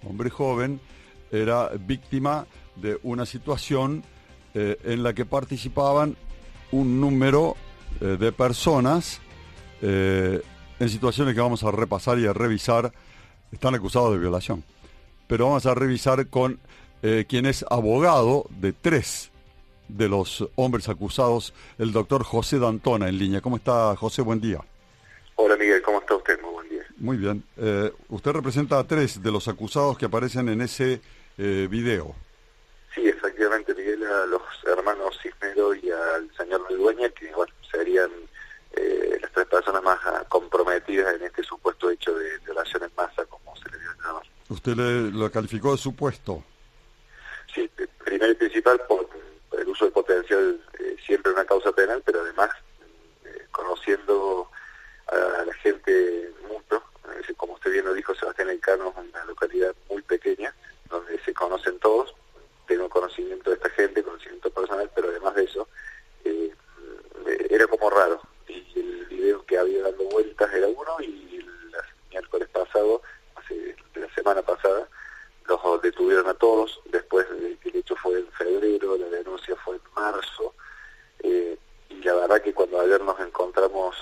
hombre joven, era víctima de una situación en la que participaban un número de personas en situaciones que vamos a repasar y a revisar. Están acusados de violación, pero vamos a revisar con quien es abogado de 3 de los hombres acusados, el doctor José D'Antona, en línea. ¿Cómo está, José? Buen día. Hola, Miguel, ¿cómo está usted? Muy buen día. Muy bien. Usted representa a 3 de los acusados que aparecen en ese video. Sí, efectivamente, Miguel, a los hermanos Cisneros y al señor Ludueña, que bueno, serían las 3 personas más comprometidas en este supuesto hecho de violación en masa, como se le dio a llamar. ¿Usted lo calificó de supuesto? Sí, primero y principal por el uso del potencial, siempre una causa penal, pero además conociendo a la gente mucho, como usted bien lo dijo, Sebastián Elcano es una localidad muy pequeña, donde se conocen todos. Tengo conocimiento de esta gente, conocimiento personal, pero además de eso, era como raro. Y el video que había dando vueltas era uno, y el miércoles pasado, la semana pasada, los detuvieron a todos, después de que el hecho fue en febrero, la denuncia fue en marzo, y la verdad que cuando ayer nos encontramos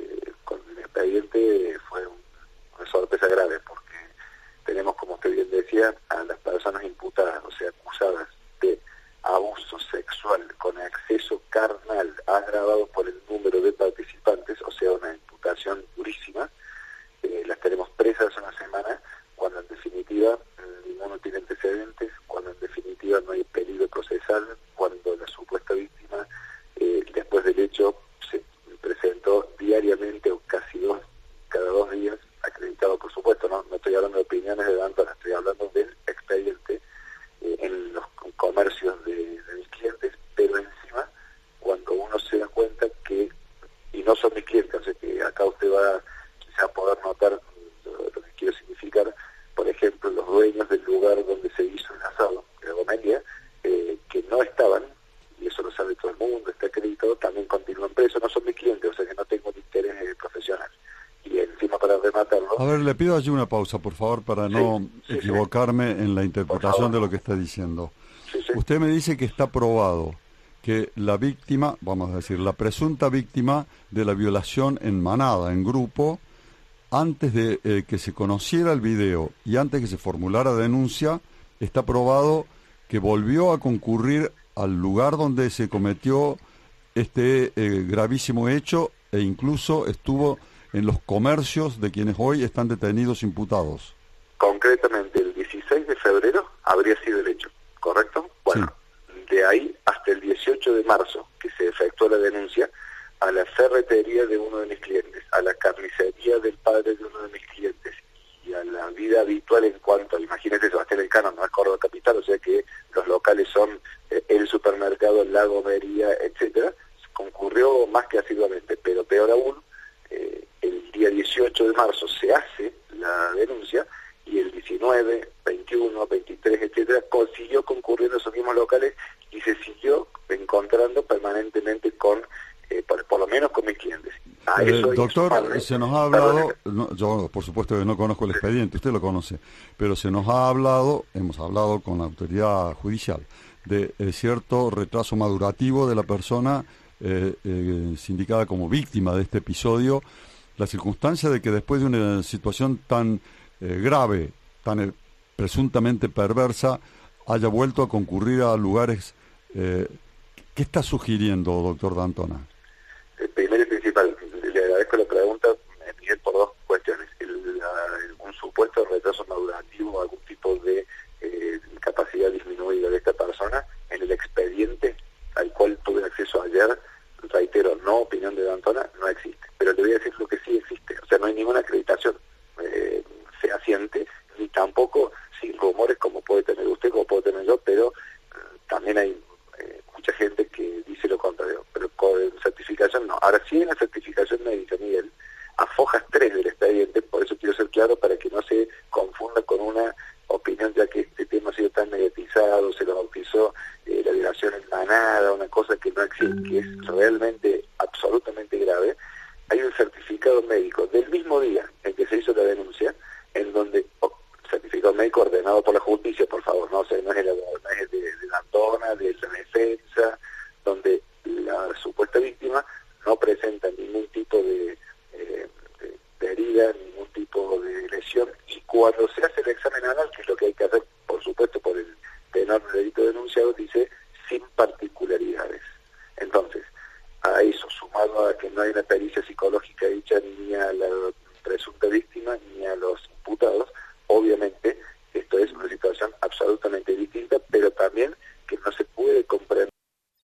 con el expediente fue una sorpresa grave, porque tenemos, como usted bien decía, a las personas imputadas, o sea, acusadas de abuso sexual con acceso carnal agravado por el número de participantes, o sea, una imputación durísima. Las tenemos presas una semana, cuando en definitiva ninguno tiene antecedentes, cuando en definitiva no hay peligro procesal, cuando la supuesta víctima, después del hecho, se presentó diariamente o casi cada 2 días, acreditado por supuesto, no estoy hablando de opiniones de D'Antona, estoy hablando del expediente en los comercios de mis clientes, pero encima, cuando uno se da cuenta que, y no son mis clientes, o sea que acá usted va quizá a poder notar lo que quiero significar, por ejemplo, los dueños del lugar donde se hizo el asado, de la gomería, que no estaban, y eso lo sabe todo el mundo, está acreditado, también continúan presos, no son mis clientes, o sea que no tengo un interés profesional. Y encima, para rematarlo... A ver, le pido allí una pausa, por favor, para no equivocarme en la interpretación de lo que está diciendo. Usted me dice que está probado que la víctima, vamos a decir, la presunta víctima de la violación en manada, en grupo, antes de que se conociera el video y antes que se formulara denuncia, está probado que volvió a concurrir al lugar donde se cometió este gravísimo hecho, e incluso estuvo en los comercios de quienes hoy están detenidos imputados. Concretamente, el 16 de febrero habría sido el hecho, ¿correcto? Bueno, de ahí hasta el 18 de marzo, que se efectuó la denuncia, a la ferretería de uno de mis clientes, a la carnicería del padre de uno de mis clientes, y a la vida habitual en cuanto, imagínese, Sebastián Elcano no es Córdoba capital, o sea que los locales son el supermercado, la gomería, etcétera, concurrió más que asiduamente, pero peor aún, el día 18 de marzo se hace la denuncia, y el 19, 21, 23, etcétera, siguió concurriendo a esos mismos locales y se siguió encontrando permanentemente con, por lo menos con mis clientes. Doctor, se nos ha hablado, yo por supuesto que no conozco el expediente, usted lo conoce, pero se nos ha hablado, hemos hablado con la autoridad judicial, de cierto retraso madurativo de la persona sindicada como víctima de este episodio, la circunstancia de que después de una situación tan grave, tan presuntamente perversa, haya vuelto a concurrir a lugares. ¿Qué está sugiriendo, doctor D'Antona? Primero y principal, le agradezco la pregunta, Miguel, por 2 cuestiones. Un supuesto retraso madurativo, algún tipo de capacidad disminuida de esta persona, en el expediente al cual tuve acceso ayer, reitero, no opinión de D'Antona, no existe. Pero le voy a decir lo que sí existe. O sea, no hay ninguna acreditación fehaciente, ni tampoco sin rumores como puede tener usted, como puedo tener yo, pero también hay mucha gente que dice lo contrario. Pero con certificación no. Ahora sí hay una certificación médica, Miguel, a fojas 3 del expediente, por eso quiero ser claro para que no se confunda con una opinión, ya que este tema ha sido tan mediatizado, se lo bautizó la violación en manada, una cosa que no existe, que es realmente absolutamente grave. Hay un certificado médico del mismo día en que se hizo la denuncia, en donde, certificado expediente médico ordenado por la justicia, por favor, no, o sea, no es de la dona, de la defensa, donde la supuesta víctima no presenta ningún tipo de herida, ningún tipo de lesión, y cuando se hace el examen anal, que es lo que hay que hacer, por supuesto, por el tenor del delito denunciado, dice sin particularidades. Entonces, a eso, sumado a que no hay una pericia psicológica hecha ni a la